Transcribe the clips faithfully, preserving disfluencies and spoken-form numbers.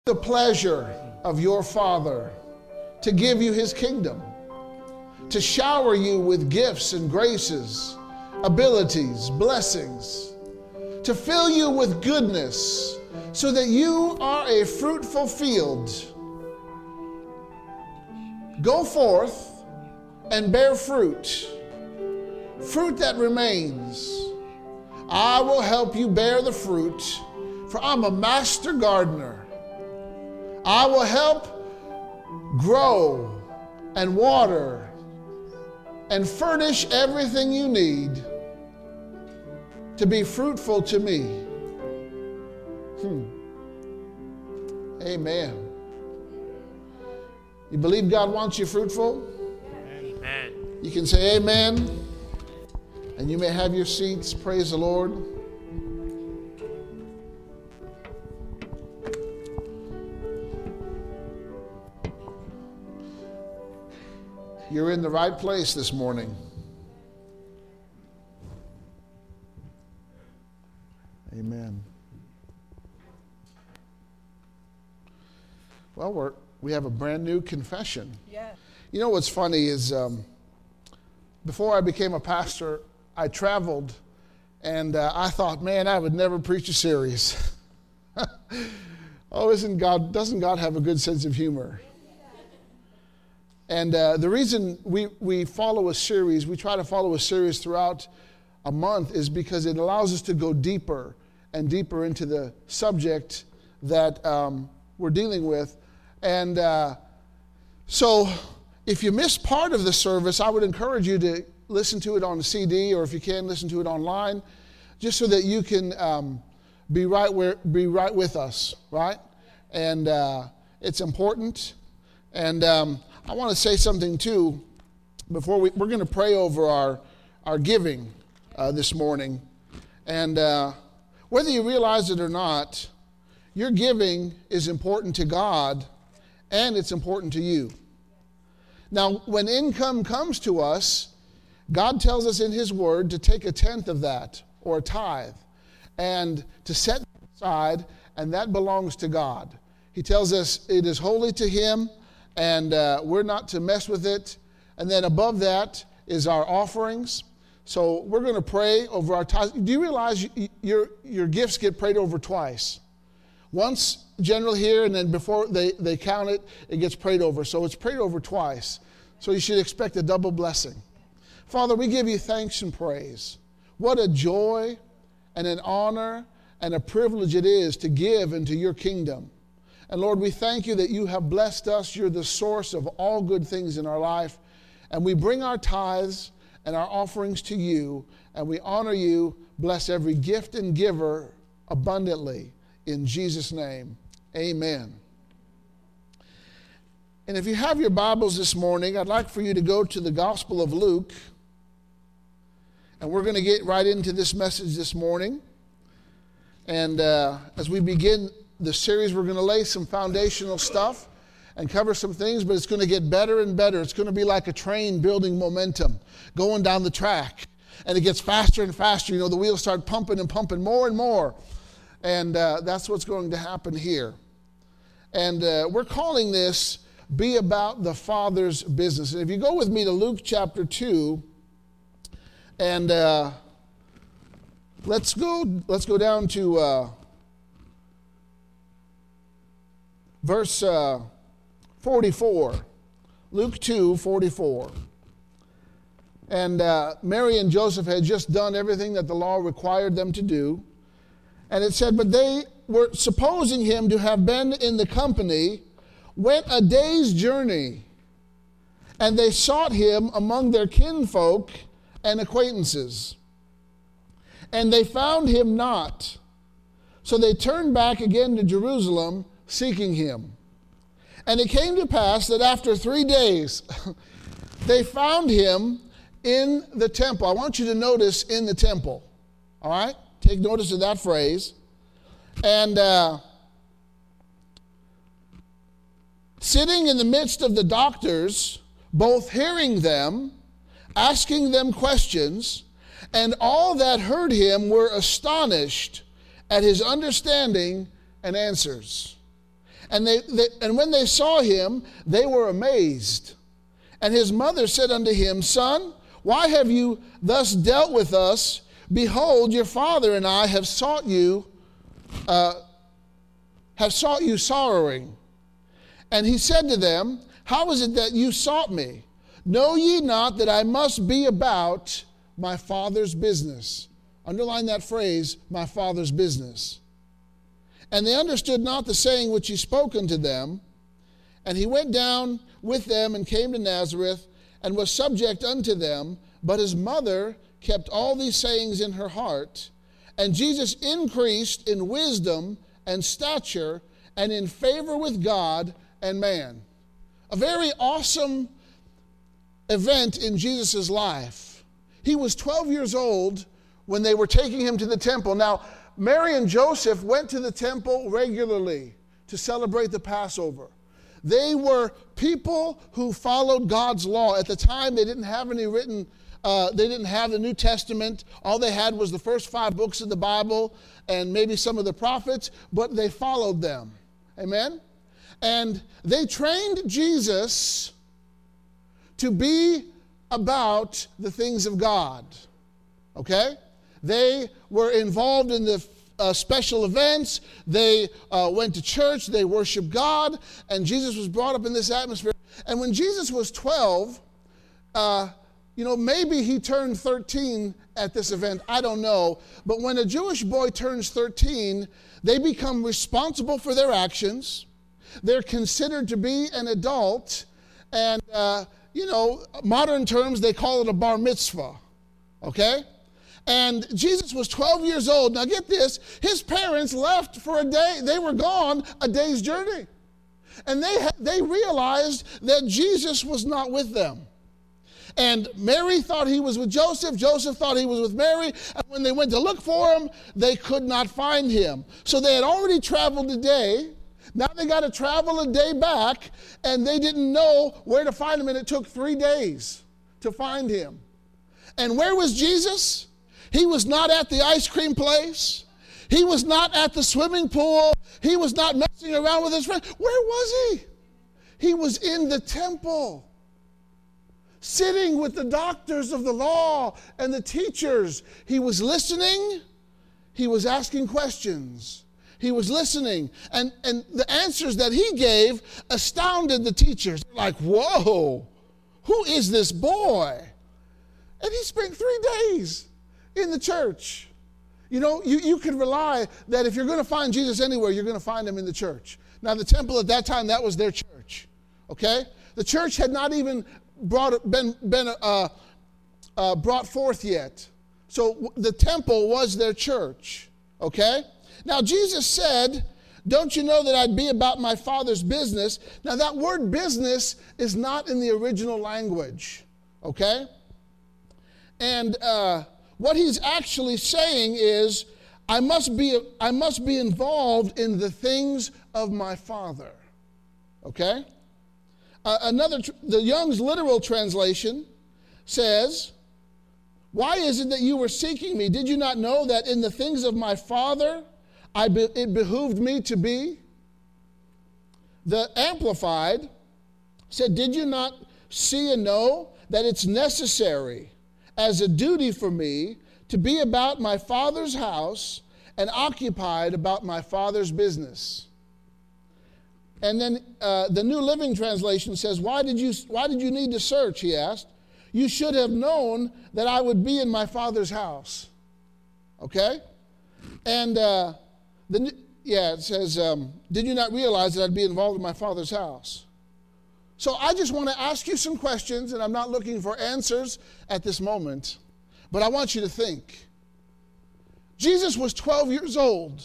The pleasure of your Father to give you his kingdom, to shower you with gifts and graces, abilities, blessings, to fill you with goodness so that you are a fruitful field. Go forth and bear fruit, fruit that remains. I will help you bear the fruit, for I'm a master gardener. I will help grow and water and furnish everything you need to be fruitful to me. Hmm. Amen. You believe God wants you fruitful? Amen. You can say amen, and you may have your seats. Praise the Lord. You're in the right place this morning. Amen. Well, we're, we have a brand new confession. Yeah. You know what's funny is um, before I became a pastor, I traveled, and uh, I thought, man, I would never preach a series. Oh, isn't God? Doesn't God have a good sense of humor? And uh, the reason we, we follow a series, we try to follow a series throughout a month, is because it allows us to go deeper and deeper into the subject that um, we're dealing with. And uh, so if you miss part of the service, I would encourage you to listen to it on a C D, or if you can, listen to it online, just so that you can um, be right where be right with us, right? And uh, it's important. And um, I want to say something too before we, we're going to pray over our, our giving uh, this morning. And uh, whether you realize it or not, your giving is important to God and it's important to you. Now, when income comes to us, God tells us in his word to take a tenth of that, or a tithe, and to set it aside, and that belongs to God. He tells us it is holy to him, and uh, we're not to mess with it. And then above that is our offerings. So we're going to pray over our tithes. Do you realize you, your, your gifts get prayed over twice? Once general here, and then before they, they count it, it gets prayed over. So it's prayed over twice. So you should expect a double blessing. Father, we give you thanks and praise. What a joy and an honor and a privilege it is to give into your kingdom. And Lord, we thank you that you have blessed us. You're the source of all good things in our life. And we bring our tithes and our offerings to you, and we honor you. Bless every gift and giver abundantly. In Jesus' name, amen. And if you have your Bibles this morning, I'd like for you to go to the Gospel of Luke. And we're going to get right into this message this morning. And uh, as we begin the series, we're going to lay some foundational stuff and cover some things, but it's going to get better and better. It's going to be like a train building momentum, going down the track. And it gets faster and faster. You know, the wheels start pumping and pumping more and more. And uh, that's what's going to happen here. And uh, we're calling this, Be About the Father's Business. And if you go with me to Luke chapter two, and uh, let's go, let's go down to uh, verse uh, forty-four. Luke two, forty-four. And uh, Mary and Joseph had just done everything that the law required them to do. And it said, but they were supposing him to have been in the company, went a day's journey, and they sought him among their kinfolk and acquaintances. And they found him not. So they turned back again to Jerusalem, seeking him. And it came to pass that after three days, they found him in the temple. I want you to notice in the temple. All right? Take notice of that phrase. And uh, sitting in the midst of the doctors, both hearing them, asking them questions, and all that heard him were astonished at his understanding and answers. And, they, they, and when they saw him, they were amazed. And his mother said unto him, Son, why have you thus dealt with us? Behold, your father and I have sought you, uh, have sought you sorrowing. And he said to them, How is it that you sought me? Know ye not that I must be about my Father's business? Underline that phrase, my Father's business. And they understood not the saying which he spoke unto them. And he went down with them and came to Nazareth and was subject unto them. But his mother kept all these sayings in her heart. And Jesus increased in wisdom and stature and in favor with God and man. A very awesome event in Jesus' life. He was twelve years old when they were taking him to the temple. Now, Mary and Joseph went to the temple regularly to celebrate the Passover. They were people who followed God's law. At the time, they didn't have any written, uh, they didn't have the New Testament. All they had was the first five books of the Bible and maybe some of the prophets, but they followed them. Amen? And they trained Jesus to be about the things of God. Okay? They were involved in the uh, special events. They uh, went to church. They worshiped God. And Jesus was brought up in this atmosphere. And when Jesus was twelve, uh, you know, maybe he turned thirteen at this event. I don't know. But when a Jewish boy turns thirteen, they become responsible for their actions. They're considered to be an adult. And, uh, you know, modern terms, they call it a bar mitzvah. Okay? And Jesus was twelve years old. Now get this, his parents left for a day. They were gone a day's journey. And they, they realized that Jesus was not with them. And Mary thought he was with Joseph. Joseph thought he was with Mary. And when they went to look for him, they could not find him. So they had already traveled a day. Now they got to travel a day back. And they didn't know where to find him. And it took three days to find him. And where was Jesus? He was not at the ice cream place. He was not at the swimming pool. He was not messing around with his friends. Where was he? He was in the temple, sitting with the doctors of the law and the teachers. He was listening. He was asking questions. He was listening. And, and the answers that he gave astounded the teachers. They're like, whoa, who is this boy? And he spent three days in the church. You know, you, you can rely that if you're going to find Jesus anywhere, you're going to find him in the church. Now, the temple at that time, that was their church. Okay? The church had not even brought, been, been uh, uh, brought forth yet. So the temple was their church. Okay? Now, Jesus said, don't you know that I'd be about my Father's business? Now, that word business is not in the original language. Okay? And uh, what he's actually saying is, I must be, I must be involved in the things of my Father. Okay? Uh, another, tr- the Young's literal translation says, why is it that you were seeking me? Did you not know that in the things of my Father I be, it behooved me to be? The Amplified said, did you not see and know that it's necessary as a duty for me to be about my Father's house and occupied about my Father's business? And then uh, the New Living Translation says, why did you why did you need to search, he asked. You should have known that I would be in my Father's house. Okay? And uh, the yeah, it says, um, did you not realize that I'd be involved in my Father's house? So I just want to ask you some questions, and I'm not looking for answers at this moment, but I want you to think. Jesus was twelve years old.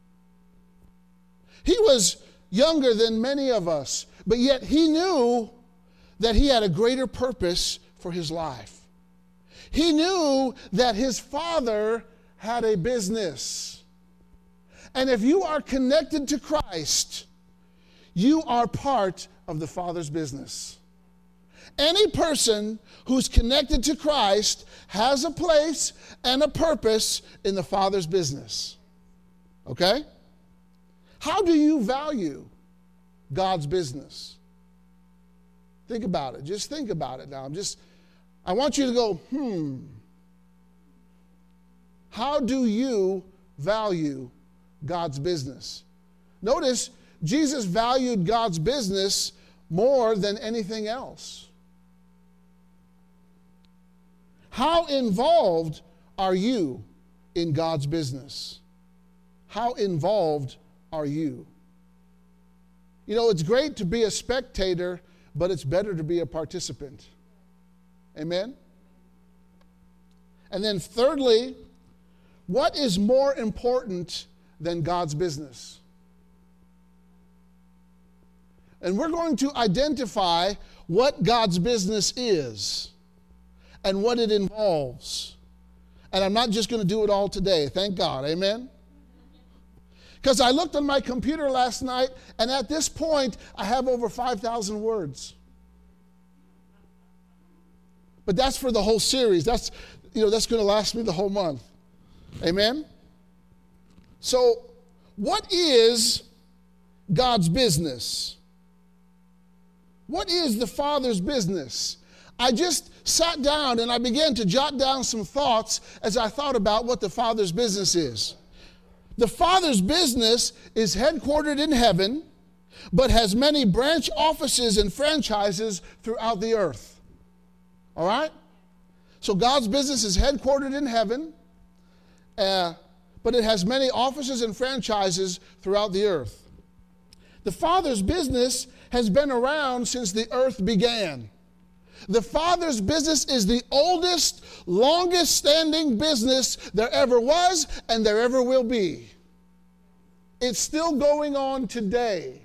He was younger than many of us, but yet he knew that he had a greater purpose for his life. He knew that his Father had a business. And if you are connected to Christ, you are part of the Father's business. Any person who's connected to Christ has a place and a purpose in the Father's business. Okay? How do you value God's business? Think about it. Just think about it now. I'm just, I want you to go, hmm. How do you value God's business? Notice, Jesus valued God's business more than anything else. How involved are you in God's business? How involved are you? You know, it's great to be a spectator, but it's better to be a participant. Amen? And then thirdly, what is more important than God's business? And we're going to identify what God's business is and what it involves. And I'm not just going to do it all today, thank God, amen? Because I looked on my computer last night, and at this point, I have over five thousand words. But that's for the whole series. That's, you know, that's going to last me the whole month. Amen? So, what is God's business? What is the Father's business? I just sat down and I began to jot down some thoughts as I thought about what the Father's business is. The Father's business is headquartered in heaven, but has many branch offices and franchises throughout the earth. All right? So God's business is headquartered in heaven, uh, but it has many offices and franchises throughout the earth. The Father's business has been around since the earth began. The Father's business is the oldest, longest standing business there ever was and there ever will be. It's still going on today.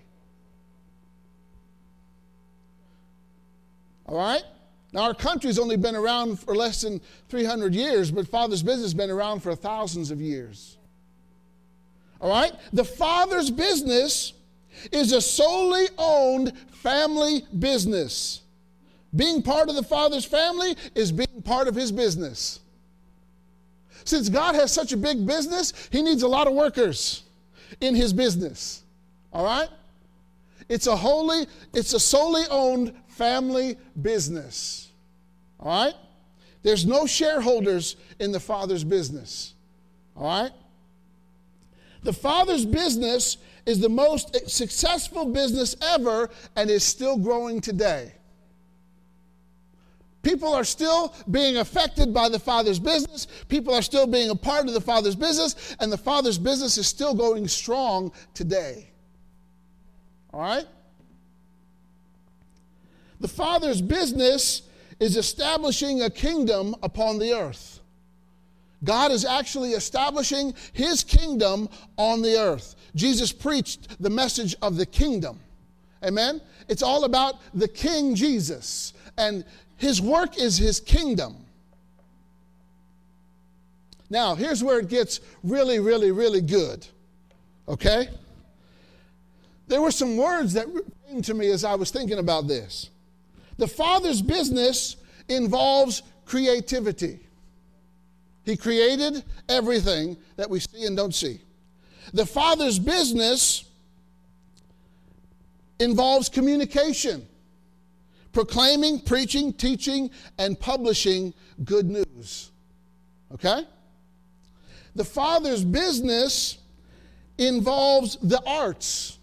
All right? Now, our country's only been around for less than three hundred years, but Father's business has been around for thousands of years. All right? The Father's business is a solely owned family business. Being part of the Father's family is being part of His business. Since God has such a big business, He needs a lot of workers in His business. All right? It's a wholly, it's a solely owned family business. All right? There's no shareholders in the Father's business. All right? The Father's business is the most successful business ever and is still growing today. People are still being affected by the Father's business. People are still being a part of the Father's business, and the Father's business is still going strong today. All right? The Father's business is establishing a kingdom upon the earth. God is actually establishing His kingdom on the earth. Jesus preached the message of the kingdom. Amen? It's all about the King Jesus. And His work is His kingdom. Now, here's where it gets really, really, really good. Okay? There were some words that came to me as I was thinking about this. The Father's business involves creativity. He created everything that we see and don't see. The Father's business involves communication. Proclaiming, preaching, teaching, and publishing good news. Okay? The Father's business involves the arts.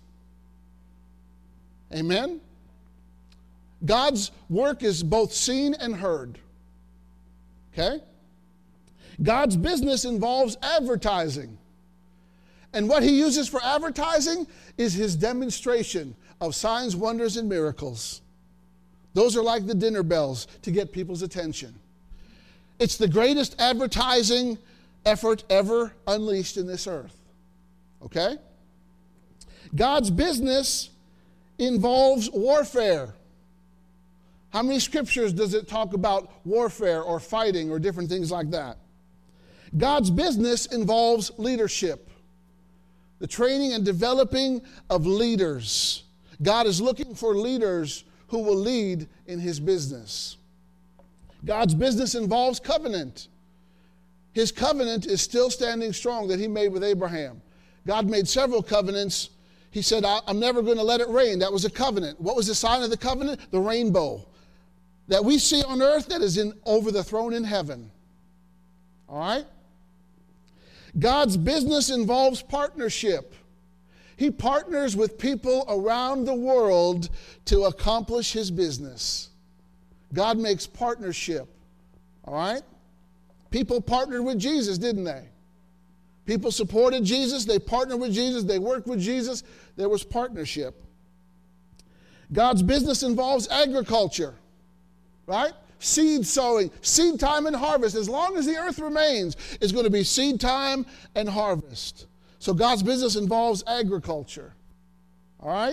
Amen? God's work is both seen and heard. Okay? God's business involves advertising. And what He uses for advertising is His demonstration of signs, wonders, and miracles. Those are like the dinner bells to get people's attention. It's the greatest advertising effort ever unleashed in this earth. Okay? God's business involves warfare. How many scriptures does it talk about warfare or fighting or different things like that? God's business involves leadership. The training and developing of leaders. God is looking for leaders who will lead in His business. God's business involves covenant. His covenant is still standing strong that He made with Abraham. God made several covenants. He said, I'm never going to let it rain. That was a covenant. What was the sign of the covenant? The rainbow that we see on earth that is in over the throne in heaven. All right? God's business involves partnership. He partners with people around the world to accomplish his business. God makes partnership. All right? People partnered with Jesus, didn't they? People supported Jesus. They partnered with Jesus. They worked with Jesus. There was partnership. God's business involves agriculture. Right? Seed sowing, seed time and harvest. As long as the earth remains, it's going to be seed time and harvest. So God's business involves agriculture. All right?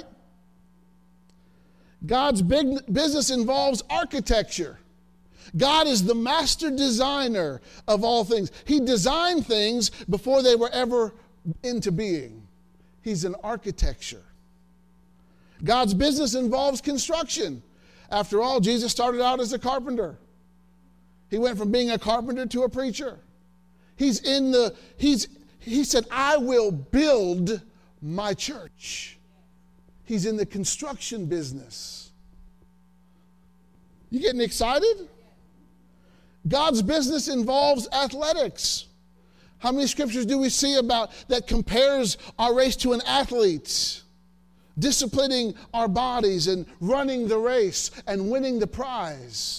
God's big business involves architecture. God is the master designer of all things. He designed things before they were ever into being. He's an architecture. God's business involves construction. After all, Jesus started out as a carpenter. He went from being a carpenter to a preacher. He's in the, he's, he said, I will build my church. He's in the construction business. You getting excited? God's business involves athletics. How many scriptures do we see about that compares our race to an athlete? Disciplining our bodies and running the race and winning the prize.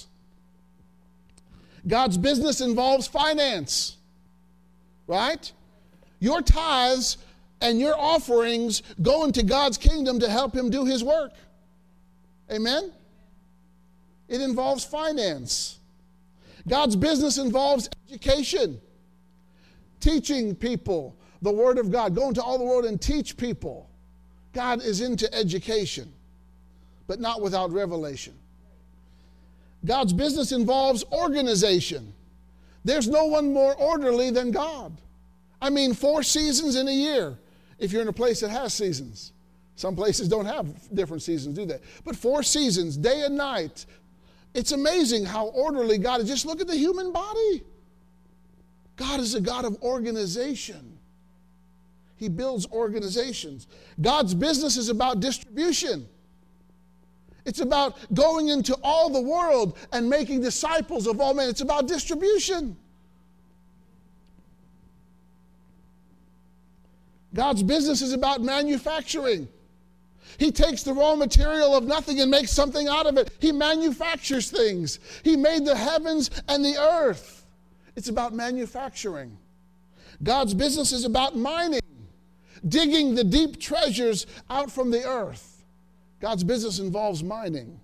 God's business involves finance, right? Your tithes and your offerings go into God's kingdom to help him do his work. Amen? It involves finance. God's business involves education, teaching people the Word of God, go into all the world and teach people. God is into education, but not without revelation. God's business involves organization. There's no one more orderly than God. I mean, four seasons in a year, if you're in a place that has seasons. Some places don't have different seasons, do they? But four seasons, day and night. It's amazing how orderly God is. Just look at the human body. God is a God of organization. He builds organizations. God's business is about distribution. It's about going into all the world and making disciples of all men. It's about distribution. God's business is about manufacturing. He takes the raw material of nothing and makes something out of it. He manufactures things. He made the heavens and the earth. It's about manufacturing. God's business is about mining. Digging the deep treasures out from the earth. God's business involves mining.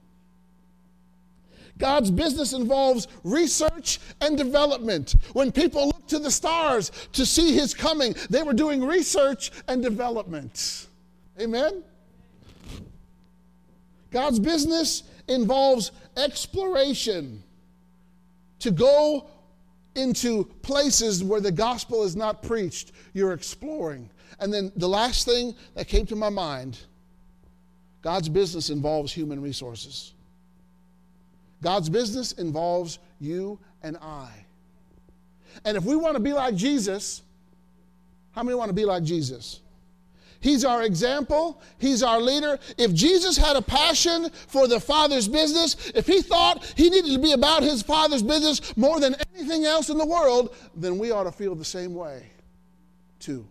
God's business involves research and development. When people looked to the stars to see his coming, they were doing research and development. Amen? God's business involves exploration. To go into places where the gospel is not preached, you're exploring. And then the last thing that came to my mind, God's business involves human resources. God's business involves you and I. And if we want to be like Jesus, how many want to be like Jesus? He's our example. He's our leader. If Jesus had a passion for the Father's business, if he thought he needed to be about his Father's business more than anything else in the world, then we ought to feel the same way too.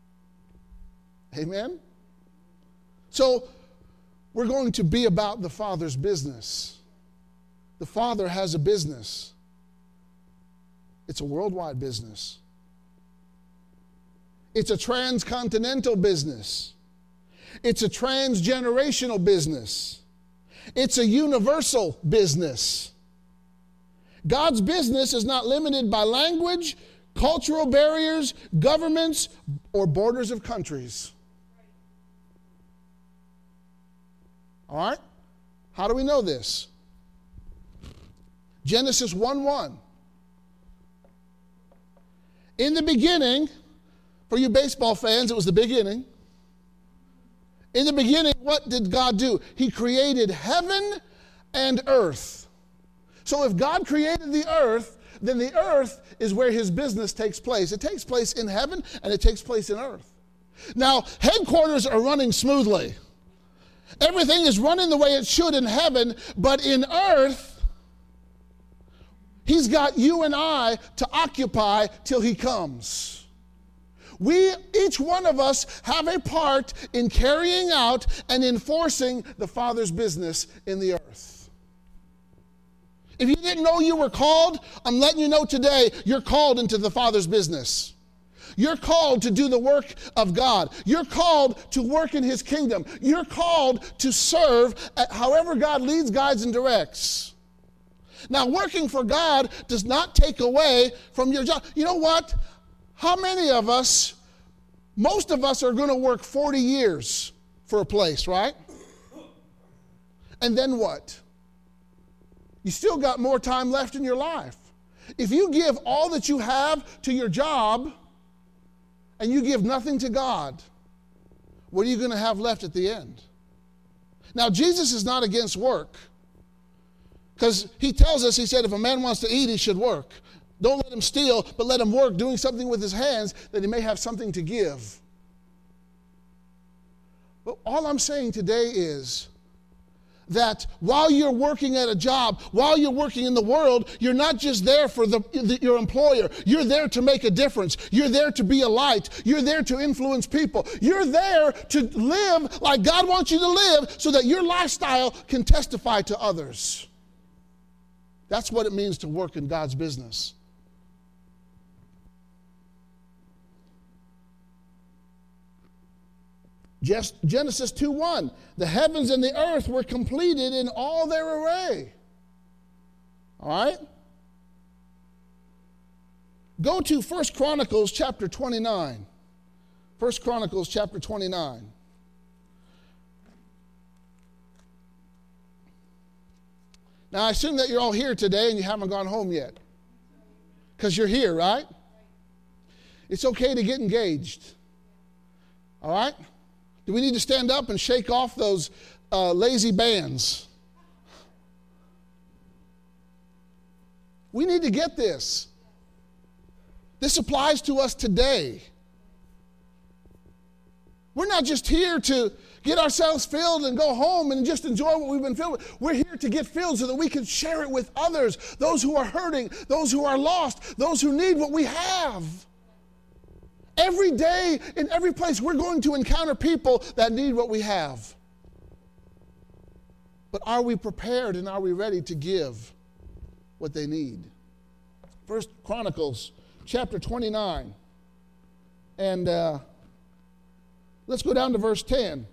Amen? So, we're going to be about the Father's business. The Father has a business. It's a worldwide business. It's a transcontinental business. It's a transgenerational business. It's a universal business. God's business is not limited by language, cultural barriers, governments, or borders of countries. All right? How do we know this? Genesis one one. In the beginning, for you baseball fans, it was the beginning. In the beginning, what did God do? He created heaven and earth. So if God created the earth, then the earth is where his business takes place. It takes place in heaven and it takes place in earth. Now, headquarters are running smoothly. Everything is running the way it should in heaven, but in earth, he's got you and I to occupy till he comes. We, each one of us, have a part in carrying out and enforcing the Father's business in the earth. If you didn't know you were called, I'm letting you know today, you're called into the Father's business. You're called to do the work of God. You're called to work in his kingdom. You're called to serve however God leads, guides, and directs. Now, working for God does not take away from your job. You know what? How many of us, most of us are going to work forty years for a place, right? And then what? You still got more time left in your life. If you give all that you have to your job, and you give nothing to God, what are you going to have left at the end? Now, Jesus is not against work. Because he tells us, he said, if a man wants to eat, he should work. Don't let him steal, but let him work doing something with his hands that he may have something to give. But all I'm saying today is that while you're working at a job, while you're working in the world, you're not just there for the, the, your employer. You're there to make a difference. You're there to be a light. You're there to influence people. You're there to live like God wants you to live so that your lifestyle can testify to others. That's what it means to work in God's business. Just Genesis two one, the heavens and the earth were completed in all their array. All right? Go to First Chronicles chapter twenty-nine. First Chronicles chapter twenty-nine. Now, I assume that you're all here today and you haven't gone home yet. Because you're here, right? It's okay to get engaged. All right? Do we need to stand up and shake off those uh, lazy bands? We need to get this. This applies to us today. We're not just here to get ourselves filled and go home and just enjoy what we've been filled with. We're here to get filled so that we can share it with others, those who are hurting, those who are lost, those who need what we have. Every day, in every place, we're going to encounter people that need what we have. But are we prepared and are we ready to give what they need? First Chronicles chapter twenty-nine. And uh, let's go down to verse ten.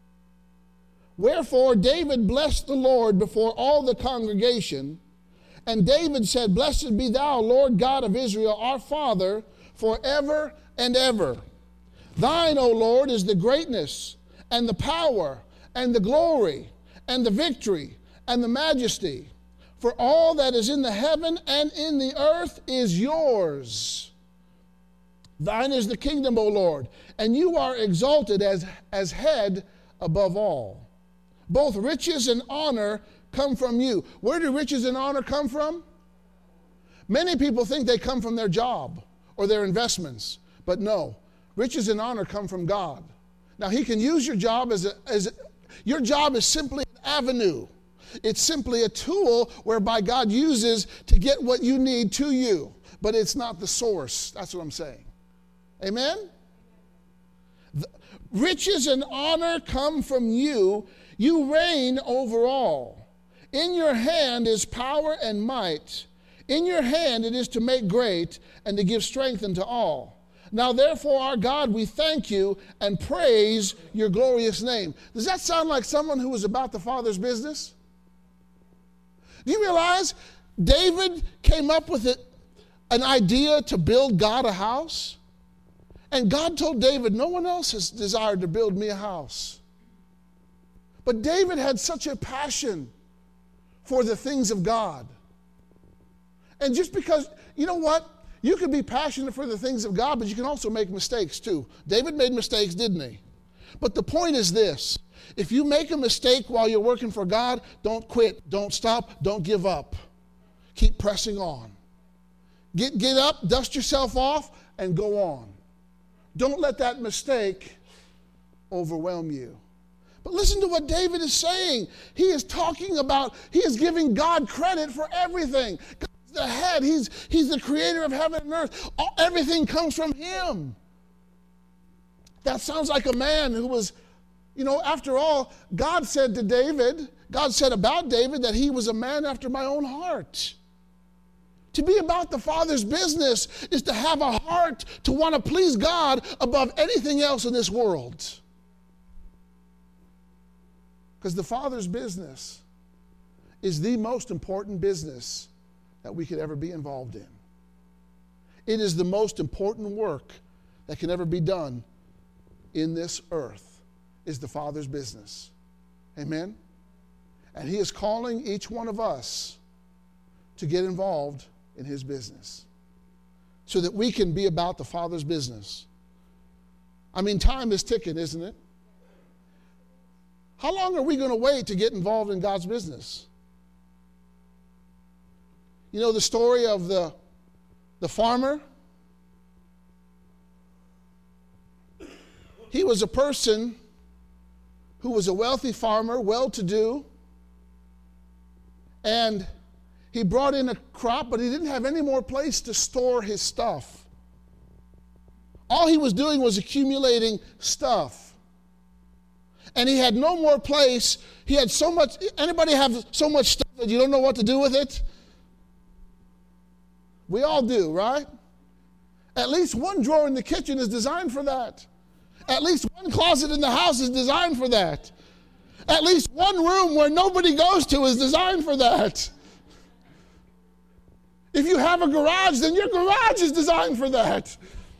Wherefore David blessed the Lord before all the congregation. And David said, Blessed be thou, Lord God of Israel, our Father, forever and ever. Thine, O Lord, is the greatness and the power and the glory and the victory and the majesty. For all that is in the heaven and in the earth is yours. Thine is the kingdom, O Lord, and you are exalted as, as head above all. Both riches and honor come from you. Where do riches and honor come from? Many people think they come from their job or their investments. But no, riches and honor come from God. Now, he can use your job as a, as a, your job is simply an avenue. It's simply a tool whereby God uses to get what you need to you. But it's not the source. That's what I'm saying. Amen? The, riches and honor come from you. You reign over all. In your hand is power and might. In your hand it is to make great and to give strength unto all. Now therefore, our God, we thank you and praise your glorious name. Does that sound like someone who was about the Father's business? Do you realize David came up with it, an idea to build God a house? And God told David, no one else has desired to build me a house. But David had such a passion for the things of God. And just because, you know what? You can be passionate for the things of God, but you can also make mistakes too. David made mistakes, didn't he? But the point is this. If you make a mistake while you're working for God, don't quit, don't stop, don't give up. Keep pressing on. Get, get up, dust yourself off, and go on. Don't let that mistake overwhelm you. But listen to what David is saying. He is talking about, he is giving God credit for everything. God's the head. He's, he's the creator of heaven and earth. All, everything comes from him. That sounds like a man who was, you know, after all, God said to David, God said about David that he was a man after my own heart. To be about the Father's business is to have a heart to want to please God above anything else in this world. Because the Father's business is the most important business that we could ever be involved in. It is the most important work that can ever be done in this earth, is the Father's business. Amen? And he is calling each one of us to get involved in his business so that we can be about the Father's business. I mean, time is ticking, isn't it? How long are we going to wait to get involved in God's business? You know the story of the, the farmer? He was a person who was a wealthy farmer, well-to-do, and he brought in a crop, but he didn't have any more place to store his stuff. All he was doing was accumulating stuff. And he had no more place. He had so much. Anybody have so much stuff that you don't know what to do with it? We all do, right? At least one drawer in the kitchen is designed for that. At least one closet in the house is designed for that. At least one room where nobody goes to is designed for that. If you have a garage, then your garage is designed for that.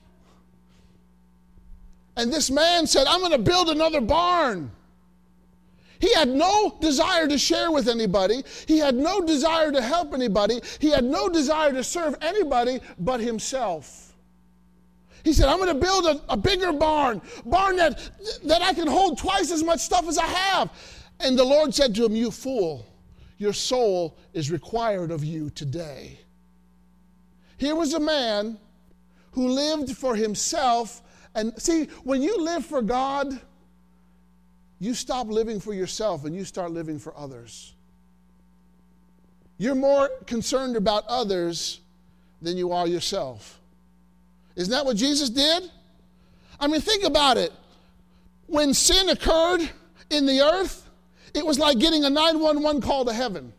And this man said, I'm going to build another barn. He had no desire to share with anybody. He had no desire to help anybody. He had no desire to serve anybody but himself. He said, I'm going to build a, a bigger barn, barn that, that I can hold twice as much stuff as I have. And the Lord said to him, you fool, your soul is required of you today. Here was a man who lived for himself. And see, when you live for God, you stop living for yourself and you start living for others. You're more concerned about others than you are yourself. Isn't that what Jesus did? I mean, think about it. When sin occurred in the earth, it was like getting a nine one one call to heaven.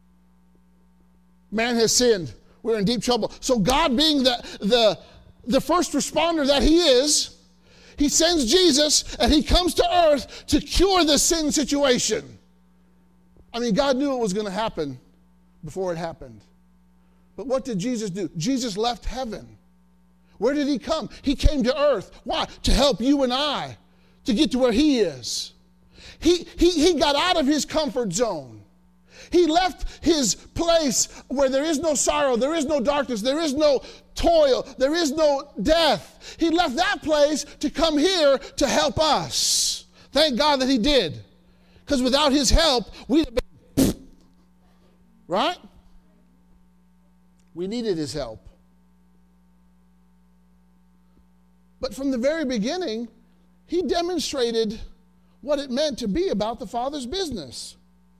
Man has sinned. We're in deep trouble. So God, being the, the, the first responder that he is, he sends Jesus and he comes to earth to cure the sin situation. I mean, God knew it was going to happen before it happened. But what did Jesus do? Jesus left heaven. Where did he come? He came to earth. Why? To help you and I to get to where he is. He, he, he got out of his comfort zone. He left his place where there is no sorrow, there is no darkness, there is no toil, there is no death. He left that place to come here to help us. Thank God that he did. Because without his help, we'd have been, right? We needed his help. But from the very beginning, he demonstrated what it meant to be about the Father's business.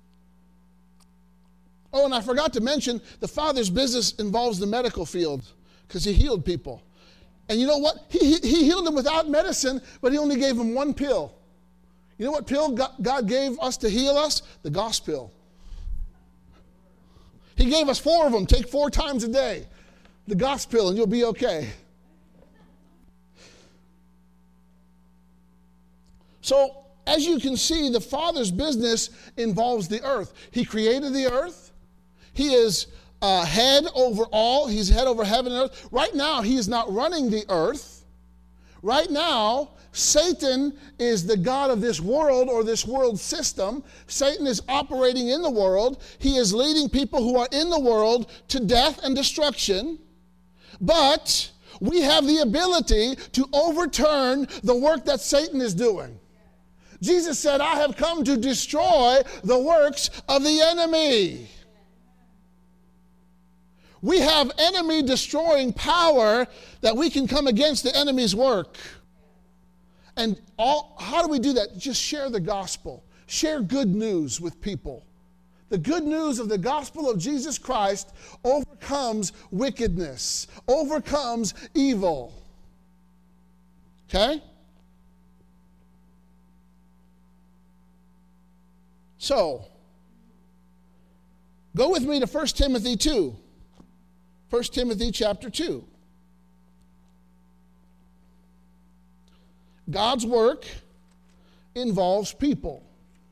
Oh, and I forgot to mention, the Father's business involves the medical field because he healed people. And you know what? He, he, he healed them without medicine, but he only gave them one pill. You know what pill God gave us to heal us? The gospel. He gave us four of them. Take four times a day. The gospel, and you'll be okay. So, as you can see, the Father's business involves the earth. He created the earth. He is uh, head over all. He's head over heaven and earth. Right now, he is not running the earth. Right now, Satan is the god of this world or this world system. Satan is operating in the world. He is leading people who are in the world to death and destruction. But we have the ability to overturn the work that Satan is doing. Jesus said, I have come to destroy the works of the enemy. We have enemy destroying power that we can come against the enemy's work. And all, how do we do that? Just share the gospel. Share good news with people. The good news of the gospel of Jesus Christ overcomes wickedness, overcomes evil. Okay? So, go with me to First Timothy two. First Timothy chapter two. God's work involves people.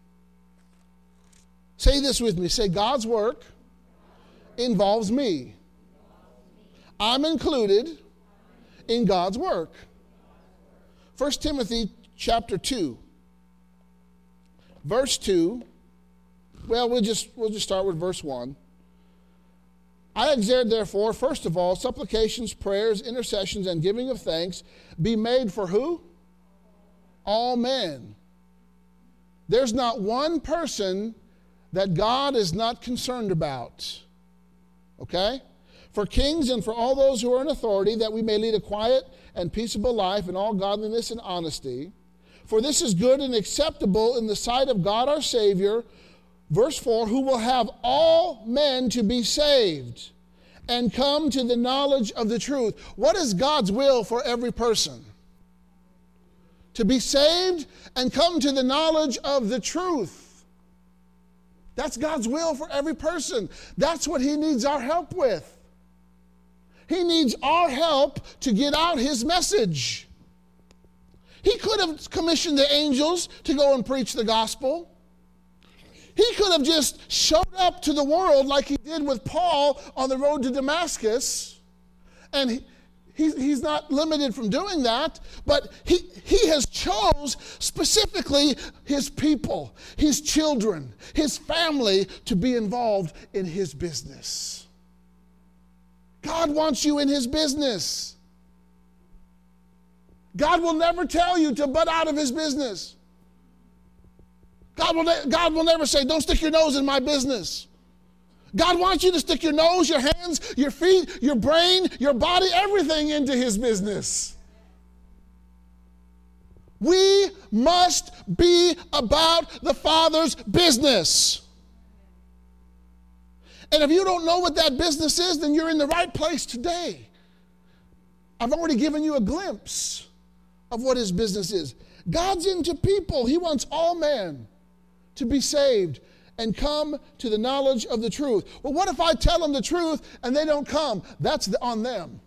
Say this with me. Say, God's work involves me. I'm included in God's work. First Timothy chapter two. Verse two. Well, we'll just, we'll just start with verse one. I exhort, therefore, first of all, supplications, prayers, intercessions, and giving of thanks be made for who? All men. There's not one person that God is not concerned about. Okay? For kings and for all those who are in authority, that we may lead a quiet and peaceable life in all godliness and honesty. For this is good and acceptable in the sight of God our Savior. Verse four, who will have all men to be saved and come to the knowledge of the truth. What is God's will for every person? To be saved and come to the knowledge of the truth. That's God's will for every person. That's what He needs our help with. He needs our help to get out His message. He could have commissioned the angels to go and preach the gospel. He could have just showed up to the world like He did with Paul on the road to Damascus. And he, he, he's not limited from doing that, but he, he has chose specifically His people, His children, His family to be involved in His business. God wants you in His business. God will never tell you to butt out of His business. God will, ne- God will never say, don't stick your nose in my business. God wants you to stick your nose, your hands, your feet, your brain, your body, everything into His business. We must be about the Father's business. And if you don't know what that business is, then you're in the right place today. I've already given you a glimpse of what His business is. God's into people. He wants all men to be saved and come to the knowledge of the truth. Well, what if I tell them the truth and they don't come? That's the, on them.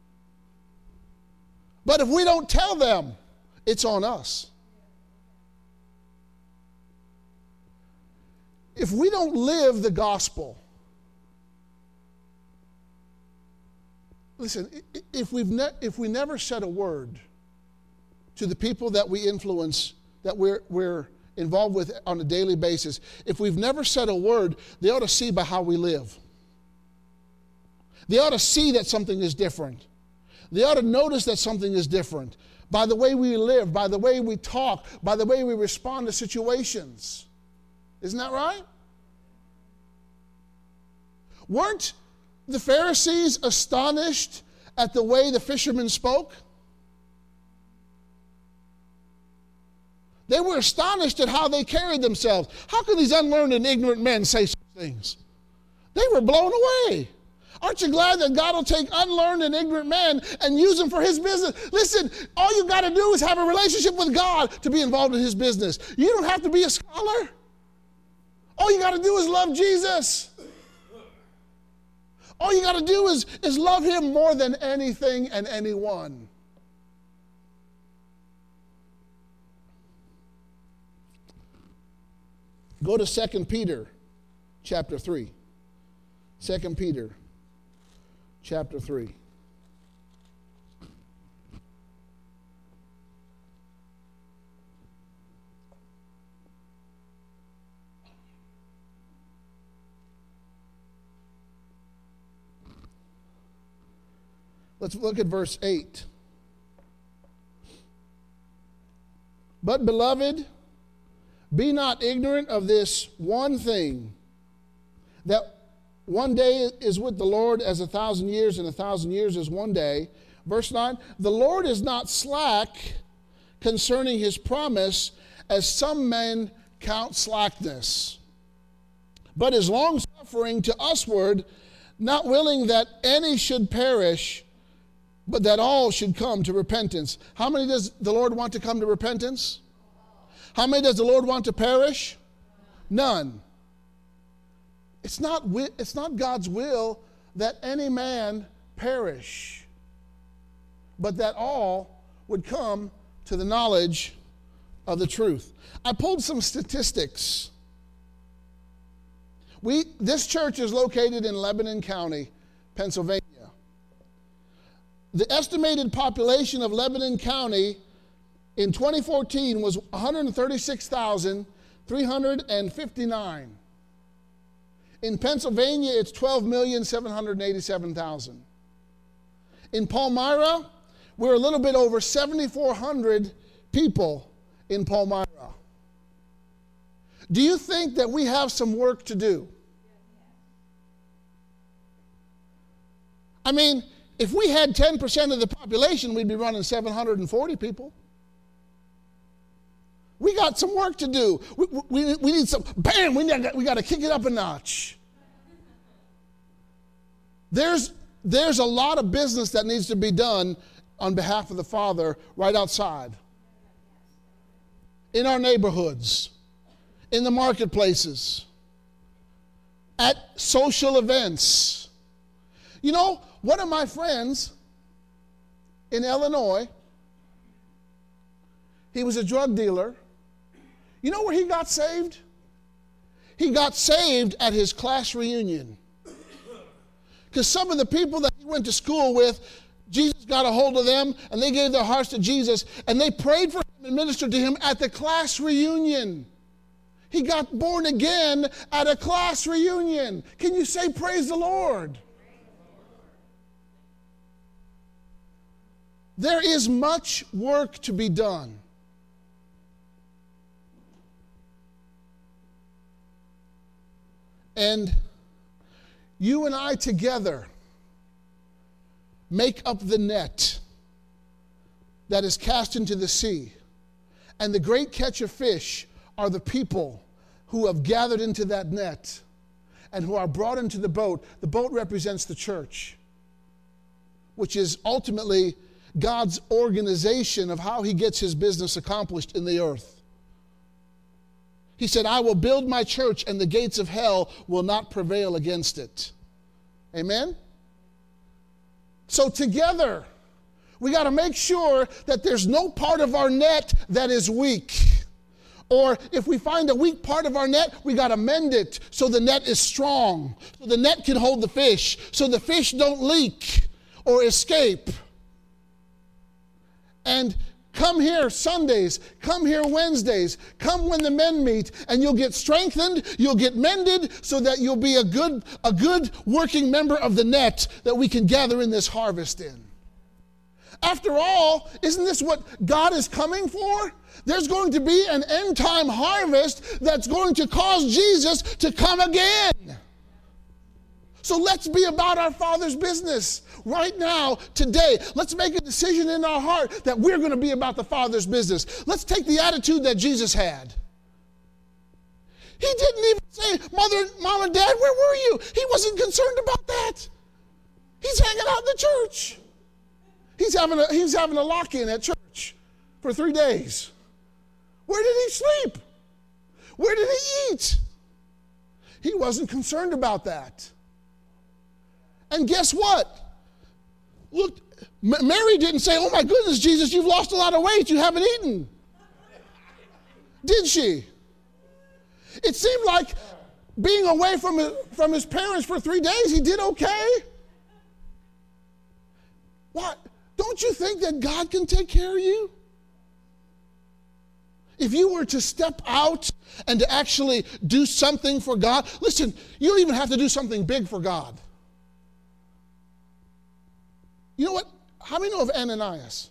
But if we don't tell them, it's on us. If we don't live the gospel, listen, if, we've ne- if we never said a word to the people that we influence, that we're, we're involved with on a daily basis, if we've never said a word, they ought to see by how we live. They ought to see that something is different. They ought to notice that something is different by the way we live, by the way we talk, by the way we respond to situations. Isn't that right? Weren't the Pharisees astonished at the way the fishermen spoke? They were astonished at how they carried themselves. How could these unlearned and ignorant men say such things? They were blown away. Aren't you glad that God will take unlearned and ignorant men and use them for His business? Listen, all you've got to do is have a relationship with God to be involved in His business. You don't have to be a scholar. All you got to do is love Jesus. All you got to do is, is love Him more than anything and anyone. Go to Second Peter chapter three. Second Peter chapter three. Let's look at verse eight. But beloved, be not ignorant of this one thing, that one day is with the Lord as a thousand years, and a thousand years is one day. Verse nine, the Lord is not slack concerning his promise, as some men count slackness, but is long-suffering to usward, not willing that any should perish, but that all should come to repentance. How many does the Lord want to come to repentance? How many does the Lord want to perish? None. It's not, it's not God's will that any man perish, but that all would come to the knowledge of the truth. I pulled some statistics. We, this church is located in Lebanon County, Pennsylvania. The estimated population of Lebanon County in twenty fourteen was one hundred thirty-six thousand three hundred fifty-nine. In Pennsylvania, it's twelve million seven hundred eighty-seven thousand. In Palmyra, we're a little bit over seven thousand four hundred people in Palmyra. Do you think that we have some work to do? I mean, if we had ten percent of the population, we'd be running seven hundred forty people. We got some work to do. We, we, we need some, bam, we, need, we got to kick it up a notch. There's, there's a lot of business that needs to be done on behalf of the Father right outside. In our neighborhoods, in the marketplaces, at social events. You know, one of my friends in Illinois, he was a drug dealer. You know where he got saved? He got saved at his class reunion. Because some of the people that he went to school with, Jesus got a hold of them, and they gave their hearts to Jesus, and they prayed for him and ministered to him at the class reunion. He got born again at a class reunion. Can you say praise the Lord? There is much work to be done. And you and I together make up the net that is cast into the sea. And the great catch of fish are the people who have gathered into that net and who are brought into the boat. The boat represents the church, which is ultimately God's organization of how he gets his business accomplished in the earth. He said, I will build my church and the gates of hell will not prevail against it. Amen? So together, we got to make sure that there's no part of our net that is weak. Or if we find a weak part of our net, we got to mend it so the net is strong. So the net can hold the fish. So the fish don't leak or escape. And come here Sundays, come here Wednesdays, come when the men meet, and you'll get strengthened, you'll get mended, so that you'll be a good, a good working member of the net that we can gather in this harvest in. After all, isn't this what God is coming for? There's going to be an end-time harvest that's going to cause Jesus to come again. So let's be about our Father's business right now, today. Let's make a decision in our heart that we're going to be about the Father's business. Let's take the attitude that Jesus had. He didn't even say, Mother, Mom, and Dad, where were you? He wasn't concerned about that. He's hanging out in the church. He's having a, he's having a lock-in at church for three days. Where did he sleep? Where did he eat? He wasn't concerned about that. And guess what? Look, Mary didn't say, oh my goodness, Jesus, you've lost a lot of weight. You haven't eaten. Did she? It seemed like being away from his, from his parents for three days, he did okay. What? Don't you think that God can take care of you? If you were to step out and to actually do something for God, listen, you don't even have to do something big for God. You know what? How many know of Ananias?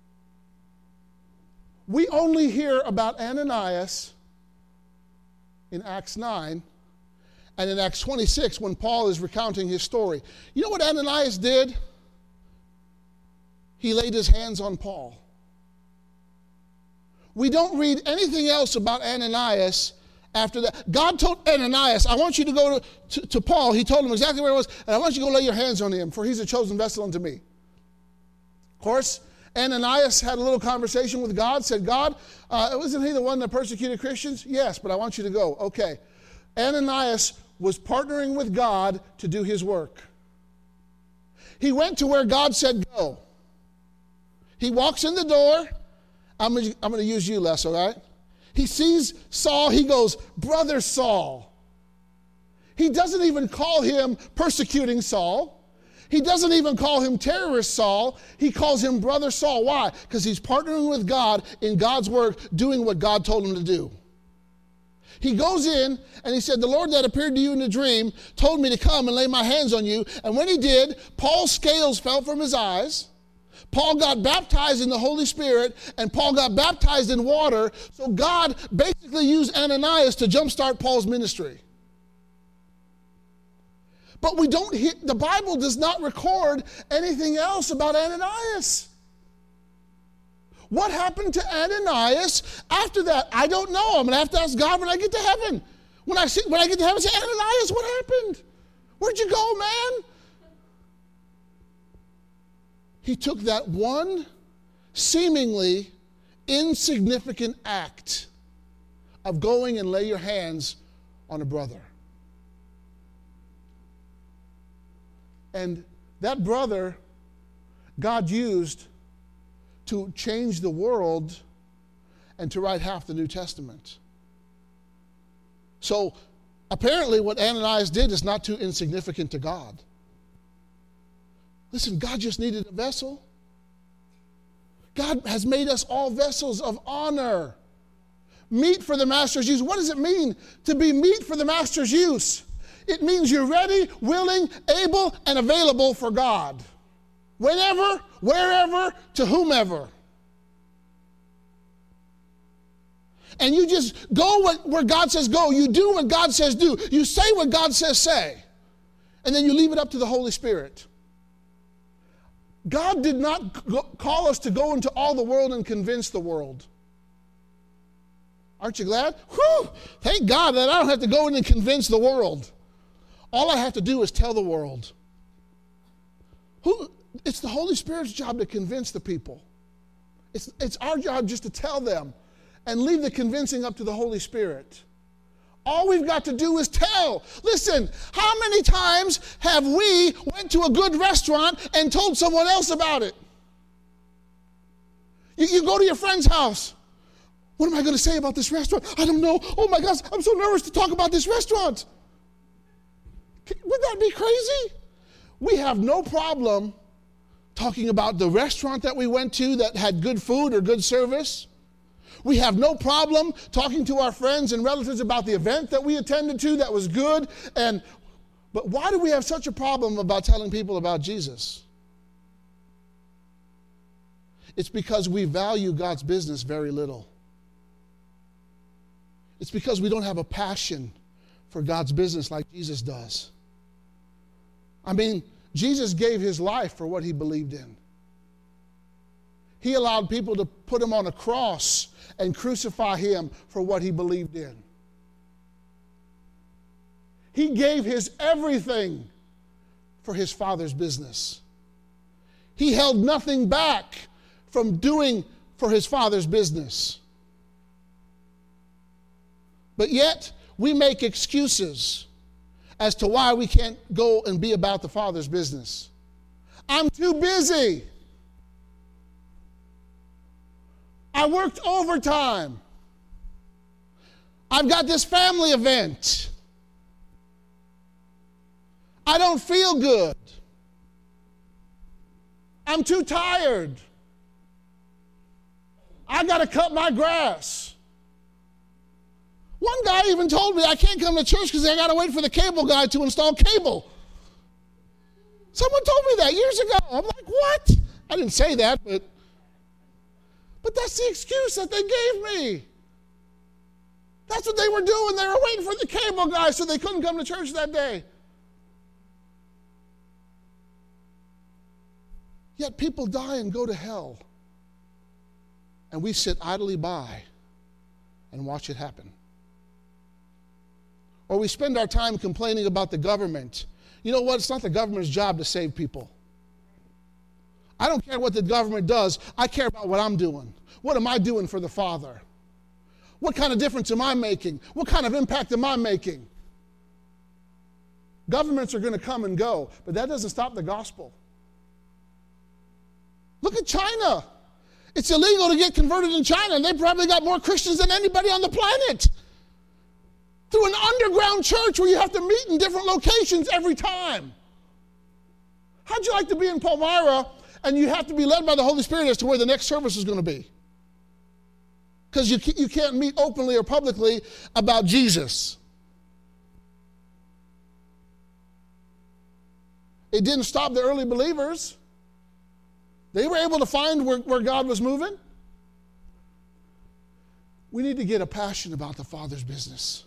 We only hear about Ananias in Acts nine and in Acts twenty-six when Paul is recounting his story. You know what Ananias did? He laid his hands on Paul. we don't read anything else about Ananias after that. God told Ananias, I want you to go to, to, to Paul. He told him exactly where it was, and I want you to go lay your hands on him, for he's a chosen vessel unto me. Of course, Ananias had a little conversation with God, said, God, uh, wasn't he the one that persecuted Christians? Yes, but I want you to go. Okay. Ananias was partnering with God to do his work. He went to where God said go. He walks in the door. I'm going I'm to use you, Les, all right? He sees Saul. He goes, Brother Saul. He doesn't even call him persecuting Saul. He doesn't even call him terrorist Saul. He calls him Brother Saul. Why? Because he's partnering with God in God's work, doing what God told him to do. He goes in and he said, the Lord that appeared to you in a dream told me to come and lay my hands on you. And when he did, Paul's scales fell from his eyes. Paul got baptized in the Holy Spirit, and Paul got baptized in water. So God basically used Ananias to jumpstart Paul's ministry. But we don't hear, the Bible does not record anything else about Ananias. What happened to Ananias after that? I don't know. I'm going to have to ask God when I get to heaven. When I see, when I get to heaven, say, Ananias, what happened? Where'd you go, man? He took that one seemingly insignificant act of going and lay your hands on a brother. And that brother, God used to change the world and to write half the New Testament. So apparently what Ananias did is not too insignificant to God. Listen, God just needed a vessel. God has made us all vessels of honor. Meat for the master's use. What does it mean to be meat for the master's use? It means you're ready, willing, able, and available for God. Whenever, wherever, to whomever. And you just go what, where God says go. You do what God says do. You say what God says say. And then you leave it up to the Holy Spirit. God did not go, call us to go into all the world and convince the world. Aren't you glad? Whew! Thank God that I don't have to go in and convince the world. All I have to do is tell the world. Who? It's the Holy Spirit's job to convince the people. It's, it's our job just to tell them and leave the convincing up to the Holy Spirit. All we've got to do is tell. Listen, how many times have we went to a good restaurant and told someone else about it? You, you go to your friend's house. What am I going to say about this restaurant? I don't know. Oh my gosh, I'm so nervous to talk about this restaurant. Would that be crazy? We have no problem talking about the restaurant that we went to that had good food or good service. We have no problem talking to our friends and relatives about the event that we attended to that was good. And but why do we have such a problem about telling people about Jesus? It's because we value God's business very little. It's because we don't have a passion for God's business like Jesus does. I mean, Jesus gave his life for what he believed in. He allowed people to put him on a cross and crucify him for what he believed in. He gave his everything for his Father's business. He held nothing back from doing for his Father's business. But yet, we make excuses as to why we can't go and be about the Father's business. I'm too busy. I worked overtime. I've got this family event. I don't feel good. I'm too tired. I got to cut my grass. One guy even told me I can't come to church because I got to wait for the cable guy to install cable. Someone told me that years ago. I'm like, what? I didn't say that, but But that's the excuse that they gave me. That's what they were doing. They were waiting for the cable guy so they couldn't come to church that day. Yet people die and go to hell. and we sit idly by and watch it happen. Or we spend our time complaining about the government. You know what? It's not the government's job to save people. I don't care what the government does. I care about what I'm doing. What am I doing for the Father? What kind of difference am I making? What kind of impact am I making? Governments are going to come and go, but that doesn't stop the gospel. Look at China. It's illegal to get converted in China, and they probably got more Christians than anybody on the planet. Through an underground church where you have to meet in different locations every time. How'd you like to be in Palmyra and you have to be led by the Holy Spirit as to where the next service is going to be? Because you, you can't meet openly or publicly about Jesus. It didn't stop the early believers. They were able to find where, where God was moving. We need to get a passion about the Father's business.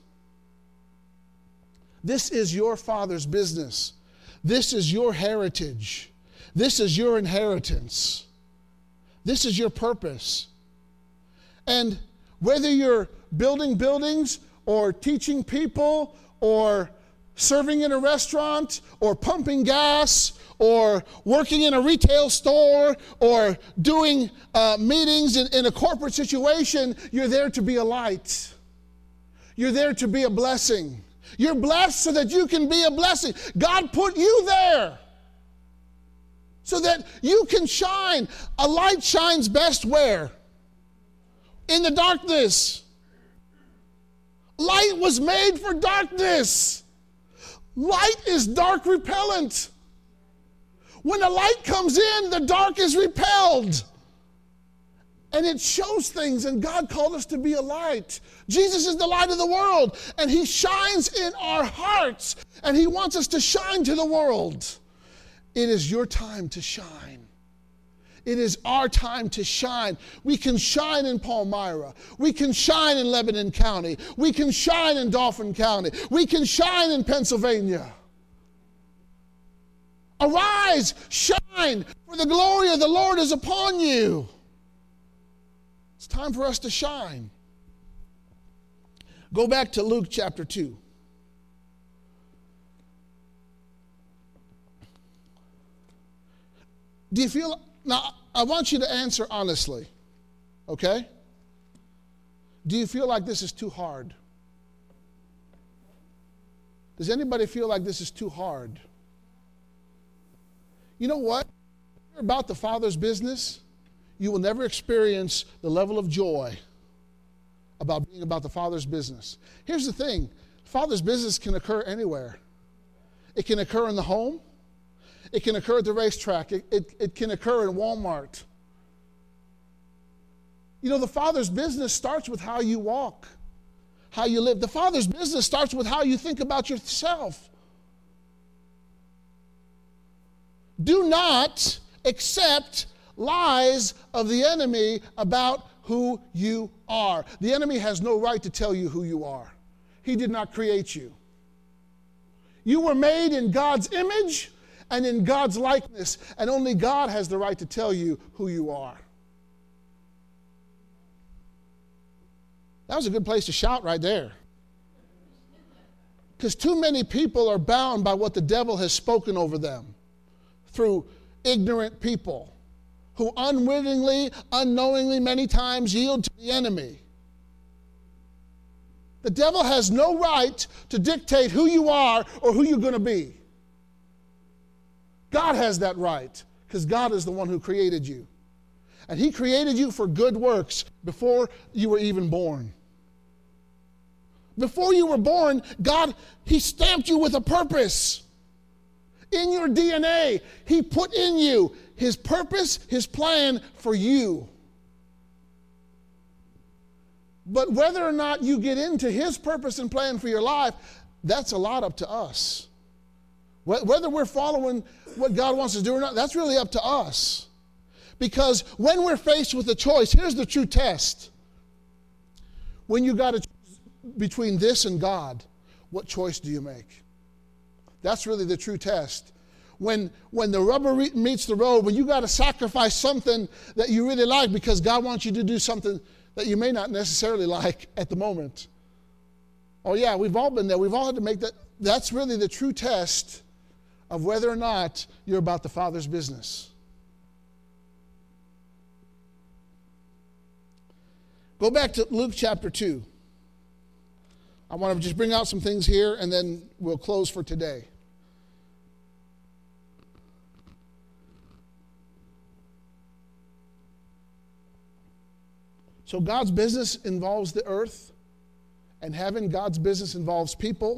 This is your Father's business. This is your heritage. This is your inheritance. This is your purpose. And whether you're building buildings or teaching people or serving in a restaurant or pumping gas or working in a retail store or doing uh, meetings in, in a corporate situation, you're there to be a light. You're there to be a blessing. You're blessed so that you can be a blessing. God put you there so that you can shine. A light shines best where? In the darkness. Light was made for darkness. Light is dark repellent. When the light comes in, the dark is repelled. And it shows things, and God called us to be a light. Jesus is the light of the world, and he shines in our hearts, and he wants us to shine to the world. It is your time to shine. It is our time to shine. We can shine in Palmyra. We can shine in Lebanon County. We can shine in Dauphin County. We can shine in Pennsylvania. Arise, shine, for the glory of the Lord is upon you. It's time for us to shine. Go back to Luke chapter two. Do you feel, now I want you to answer honestly, okay? Do you feel like this is too hard? Does anybody feel like this is too hard? You know what? If you're about the Father's business, you will never experience the level of joy about being about the Father's business. Here's the thing. Father's business can occur anywhere. It can occur in the home. It can occur at the racetrack. It, it, it can occur in Walmart. You know, the Father's business starts with how you walk, how you live. The Father's business starts with how you think about yourself. Do not accept lies of the enemy about who you are. The enemy has no right to tell you who you are. He did not create you. You were made in God's image and in God's likeness, and only God has the right to tell you who you are. That was a good place to shout right there. Because too many people are bound by what the devil has spoken over them through ignorant people who unwittingly, unknowingly, many times yield to the enemy. The devil has no right to dictate who you are or who you're going to be. God has that right because God is the one who created you. And he created you for good works before you were even born. Before you were born, God, he stamped you with a purpose. In your D N A, he put in you his purpose, his plan for you. But whether or not you get into his purpose and plan for your life, that's a lot up to us. Whether we're following what God wants us to do or not, that's really up to us. Because when we're faced with a choice, here's the true test. When you got to choose between this and God, what choice do you make? That's really the true test. when, when the rubber re- meets the road, when you got to sacrifice something that you really like because God wants you to do something that you may not necessarily like at the moment. Oh yeah, we've all been there. We've all had to make that. That's really the true test of whether or not you're about the Father's business. Go back to Luke chapter two. I want to just bring out some things here and then we'll close for today. So God's business involves the earth, and heaven, God's business involves people.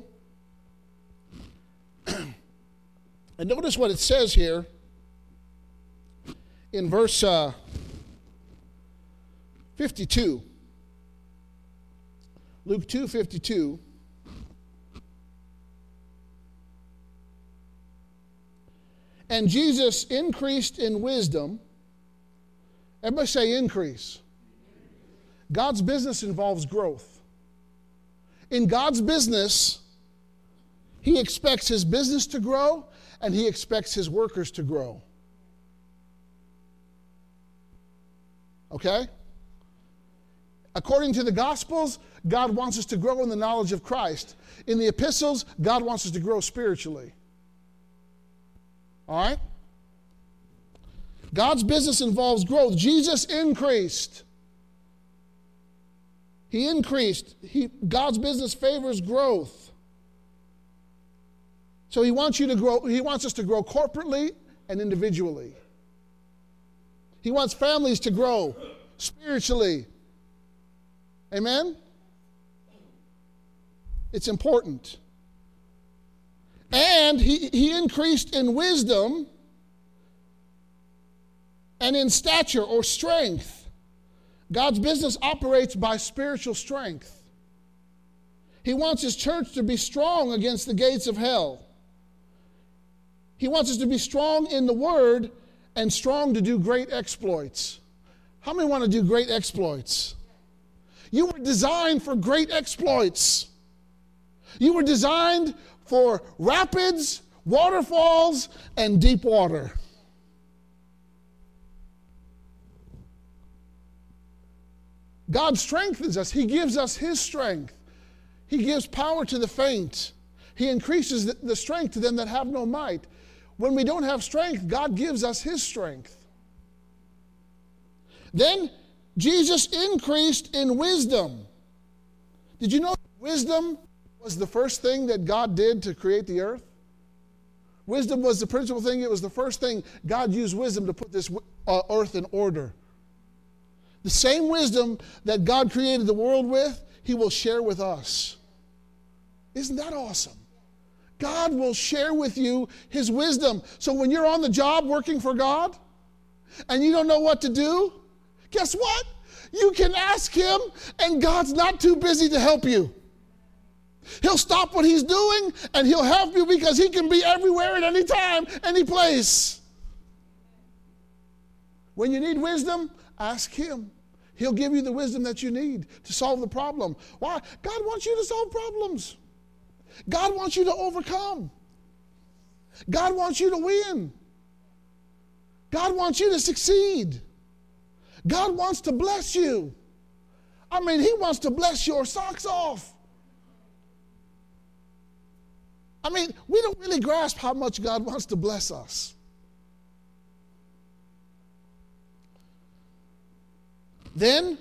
And notice what it says here in verse uh, fifty-two. Luke two fifty-two. And Jesus increased in wisdom. Everybody say increase. God's business involves growth. In God's business, He expects His business to grow and He expects His workers to grow. Okay? According to the Gospels, God wants us to grow in the knowledge of Christ. In the epistles, God wants us to grow spiritually. All right? God's business involves growth. Jesus increased. He increased. He, God's business favors growth. So He wants you to grow. He wants us to grow corporately and individually. He wants families to grow spiritually. Amen? It's important. And he, he increased in wisdom and in stature or strength. God's business operates by spiritual strength. He wants His church to be strong against the gates of hell. He wants us to be strong in the Word and strong to do great exploits. How many want to do great exploits? You were designed for great exploits. You were designed for rapids, waterfalls, and deep water. God strengthens us. He gives us His strength. He gives power to the faint. He increases the strength to them that have no might. When we don't have strength, God gives us His strength. Then Jesus increased in wisdom. Did you know wisdom was the first thing that God did to create the earth? Wisdom was the principal thing. It was the first thing. God used wisdom to put this uh, earth in order. The same wisdom that God created the world with, He will share with us. Isn't that awesome? God will share with you His wisdom. So when you're on the job working for God and you don't know what to do, guess what? You can ask Him and God's not too busy to help you. He'll stop what He's doing and He'll help you because He can be everywhere at any time, any place. When you need wisdom, ask Him. He'll give you the wisdom that you need to solve the problem. Why? God wants you to solve problems. God wants you to overcome. God wants you to win. God wants you to succeed. God wants to bless you. I mean, He wants to bless your socks off. I mean, we don't really grasp how much God wants to bless us. Then,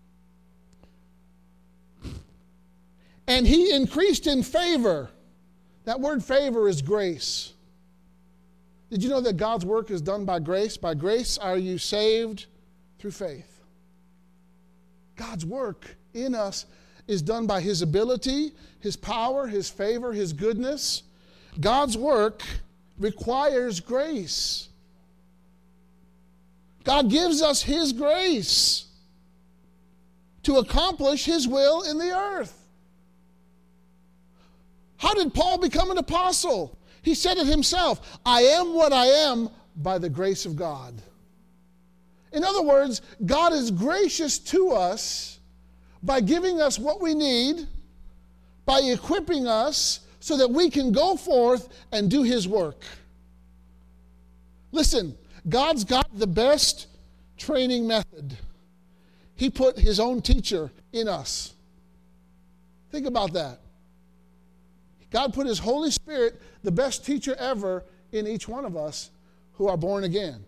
and He increased in favor. That word favor is grace. Did you know that God's work is done by grace? By grace are you saved through faith. God's work in us is done by His ability, His power, His favor, His goodness. God's work requires grace. God gives us His grace to accomplish His will in the earth. How did Paul become an apostle? He said it himself, I am what I am by the grace of God. In other words, God is gracious to us by giving us what we need, by equipping us so that we can go forth and do His work. Listen, God's got the best training method. He put his own teacher in us. Think about that. God put his Holy Spirit, the best teacher ever, in each one of us who are born again.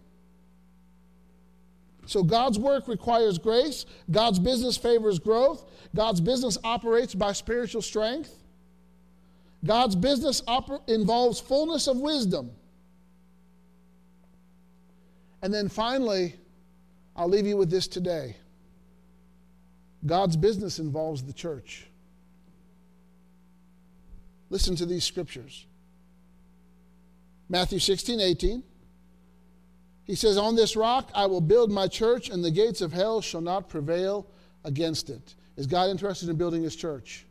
So God's work requires grace. God's business favors growth. God's business operates by spiritual strength. God's business oper- involves fullness of wisdom. And then finally, I'll leave you with this today. God's business involves the church. Listen to these scriptures. Matthew sixteen, eighteen. He says, on this rock I will build my church, and the gates of hell shall not prevail against it. Is God interested in building his church?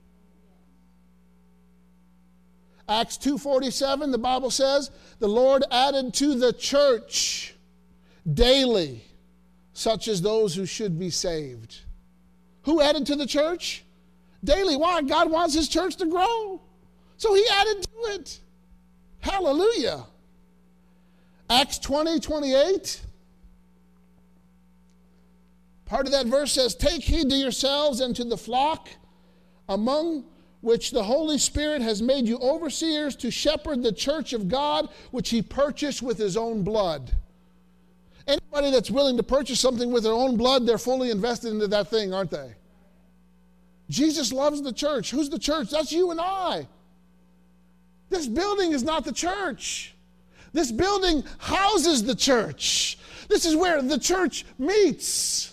Acts two forty-seven, the Bible says, the Lord added to the church daily such as those who should be saved. Who added to the church? Daily. Why? God wants his church to grow. So he added to it. Hallelujah. Acts twenty, twenty-eight. Part of that verse says, take heed to yourselves and to the flock among which the Holy Spirit has made you overseers to shepherd the church of God, which he purchased with his own blood. Anybody that's willing to purchase something with their own blood, they're fully invested into that thing, aren't they? Jesus loves the church. Who's the church? That's you and I. This building is not the church. This building houses the church. This is where the church meets.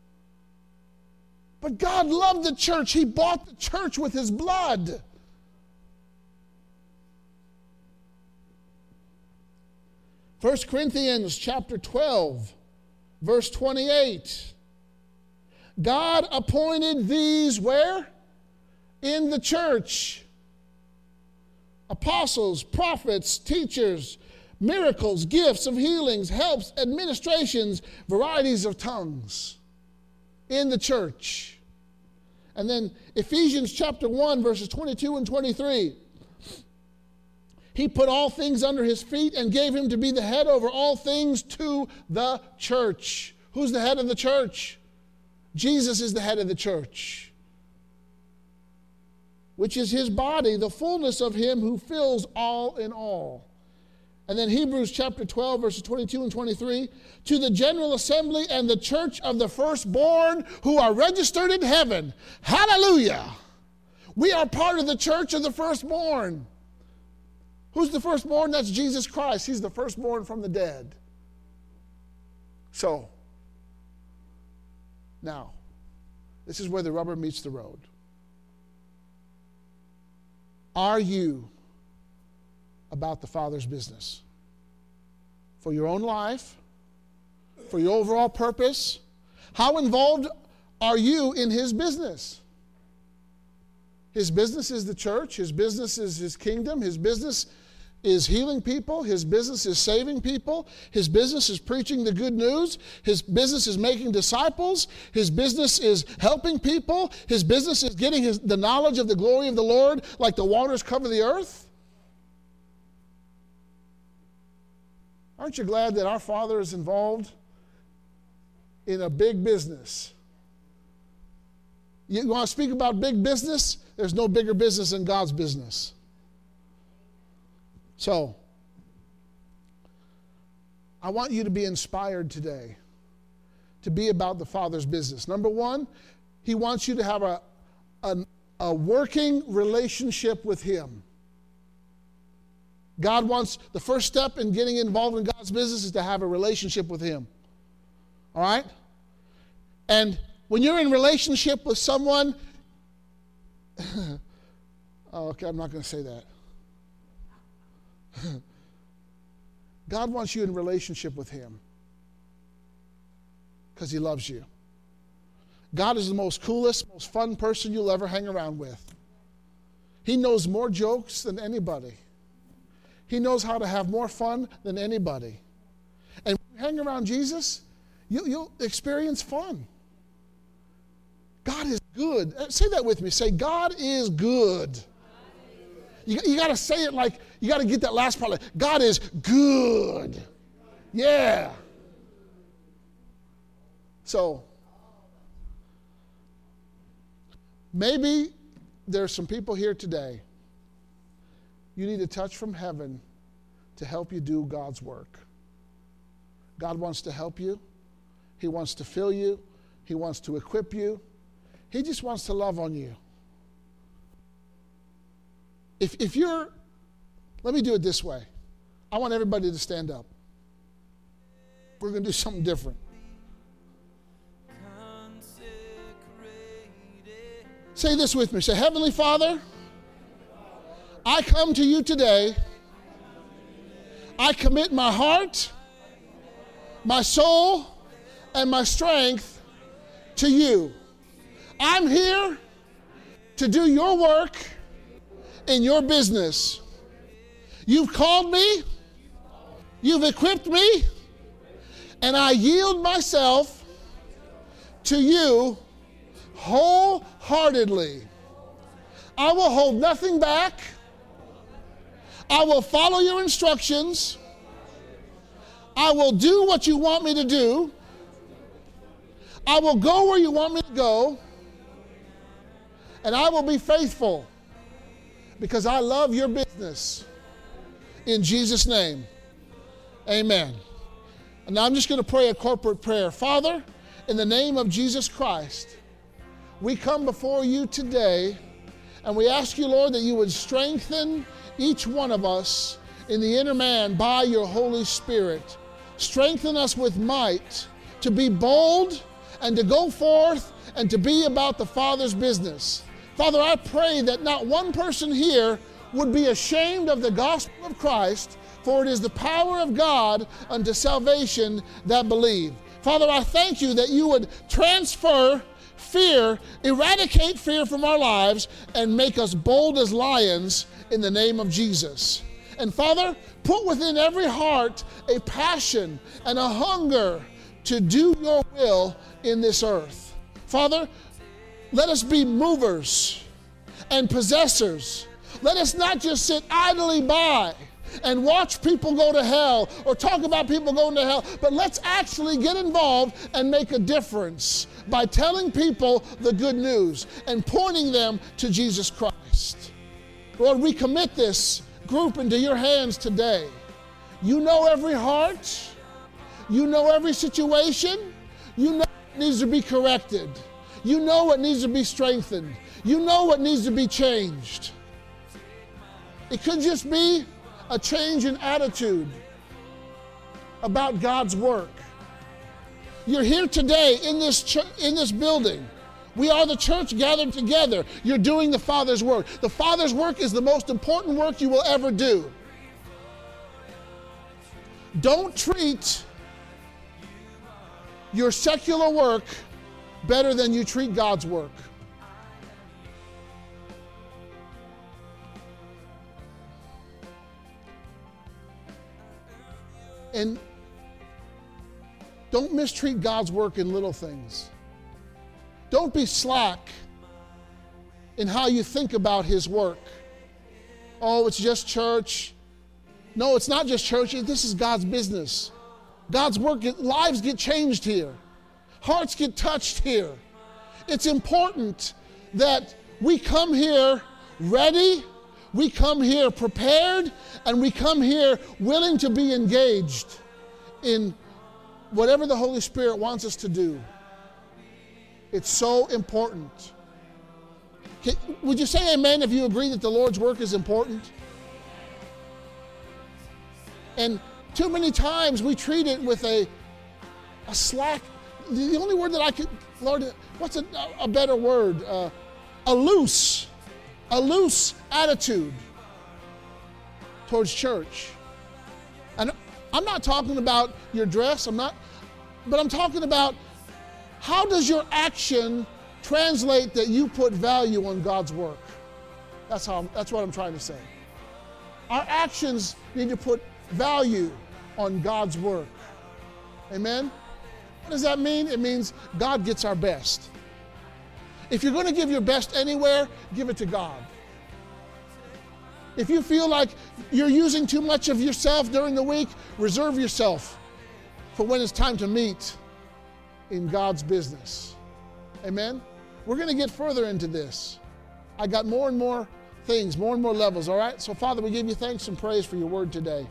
But God loved the church. He bought the church with his blood. First Corinthians chapter twelve, verse twenty-eight. God appointed these where? In the church. Apostles, prophets, teachers, miracles, gifts of healings, helps, administrations, varieties of tongues. In the church. And then Ephesians chapter one, verses twenty-two and twenty-three. He put all things under his feet and gave him to be the head over all things to the church. Who's the head of the church? Jesus is the head of the church, which is his body, the fullness of him who fills all in all. And then Hebrews chapter twelve, verses twenty-two and twenty-three, to the general assembly and the church of the firstborn who are registered in heaven. Hallelujah! We are part of the church of the firstborn. Who's the firstborn? That's Jesus Christ. He's the firstborn from the dead. So, now, this is where the rubber meets the road. Are you about the Father's business? For your own life? For your overall purpose? How involved are you in his business? His business is the church. His business is his kingdom. His business is healing people. His business is saving people. His business is preaching the good news. His business is making disciples. His business is helping people. His business is getting his, the knowledge of the glory of the Lord like the waters cover the earth. Aren't you glad that our Father is involved in a big business? You want to speak about big business? There's no bigger business than God's business. So, I want you to be inspired today to be about the Father's business. Number one, he wants you to have a, a, a working relationship with him. God wants, the first step in getting involved in God's business is to have a relationship with him. All right? And when you're in relationship with someone, oh, okay, I'm not going to say that. God wants you in relationship with him because he loves you. God is the most coolest, most fun person you'll ever hang around with. He knows more jokes than anybody. He knows how to have more fun than anybody. And when you hang around Jesus, you, you'll experience fun. God is good. Say that with me. Say, God is good. You, you got to say it like, you got to get that last part. Like, God is good. Yeah. So, maybe there's some people here today. You need a touch from heaven to help you do God's work. God wants to help you. He wants to fill you. He wants to equip you. He just wants to love on you. If, if you're, let me do it this way. I want everybody to stand up. We're going to do something different. Say this with me. Say, Heavenly Father, I come to you today. I commit my heart, my soul, and my strength to you. I'm here to do your work in your business. You've called me, you've equipped me, and I yield myself to you wholeheartedly. I will hold nothing back. I will follow your instructions. I will do what you want me to do. I will go where you want me to go. And I will be faithful because I love your business. In Jesus' name, amen. And now I'm just going to pray a corporate prayer. Father, in the name of Jesus Christ, we come before you today and we ask you, Lord, that you would strengthen each one of us in the inner man by your Holy Spirit. Strengthen us with might to be bold and to go forth and to be about the Father's business. Father, I pray that not one person here would be ashamed of the gospel of Christ, for it is the power of God unto salvation that believe. Father, I thank you that you would transfer fear, eradicate fear from our lives, and make us bold as lions in the name of Jesus. And Father, put within every heart a passion and a hunger to do your will in this earth. Father, let us be movers and possessors. Let us not just sit idly by and watch people go to hell or talk about people going to hell, but let's actually get involved and make a difference by telling people the good news and pointing them to Jesus Christ. Lord, we commit this group into your hands today. You know every heart. You know every situation. You know what needs to be corrected. You know what needs to be strengthened. You know what needs to be changed. It could just be a change in attitude about God's work. You're here today in this ch- in this building. We are the church gathered together. You're doing the Father's work. The Father's work is the most important work you will ever do. Don't treat your secular work better than you treat God's work. And don't mistreat God's work in little things. Don't be slack in how you think about his work. Oh, it's just church. No, it's not just church. This is God's business. God's work, lives get changed here. Hearts get touched here. It's important that we come here ready, we come here prepared, and we come here willing to be engaged in whatever the Holy Spirit wants us to do. It's so important. Can, would you say amen if you agree that the Lord's work is important? And too many times we treat it with a, a slack, the only word that I could, Lord, what's a, a better word? Uh, a loose, a loose attitude towards church. And I'm not talking about your dress, I'm not, but I'm talking about how does your action translate that you put value on God's work? That's how. That's what I'm trying to say. Our actions need to put value on God's work. Amen? What does that mean? It means God gets our best. If you're going to give your best anywhere, give it to God. If you feel like you're using too much of yourself during the week, reserve yourself for when it's time to meet in God's business. Amen? We're going to get further into this. I got more and more things, more and more levels, all right? So, Father, we give you thanks and praise for your word today.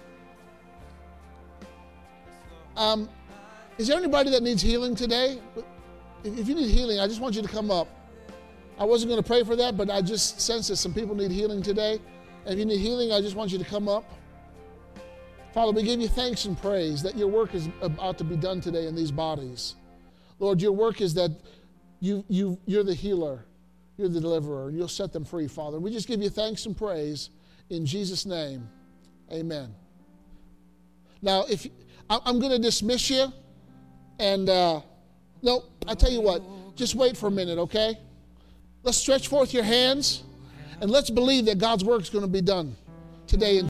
Um, is there anybody that needs healing today? If you need healing, I just want you to come up. I wasn't going to pray for that, but I just sense that some people need healing today. And if you need healing, I just want you to come up. Father, we give you thanks and praise that your work is about to be done today in these bodies. Lord, your work is that you, you, you're the healer, you're the deliverer, and you'll set them free, Father. We just give you thanks and praise in Jesus' name. Amen. Now, if I'm going to dismiss you, and uh, no, I tell you what, just wait for a minute, okay? Let's stretch forth your hands, and let's believe that God's work is going to be done today. In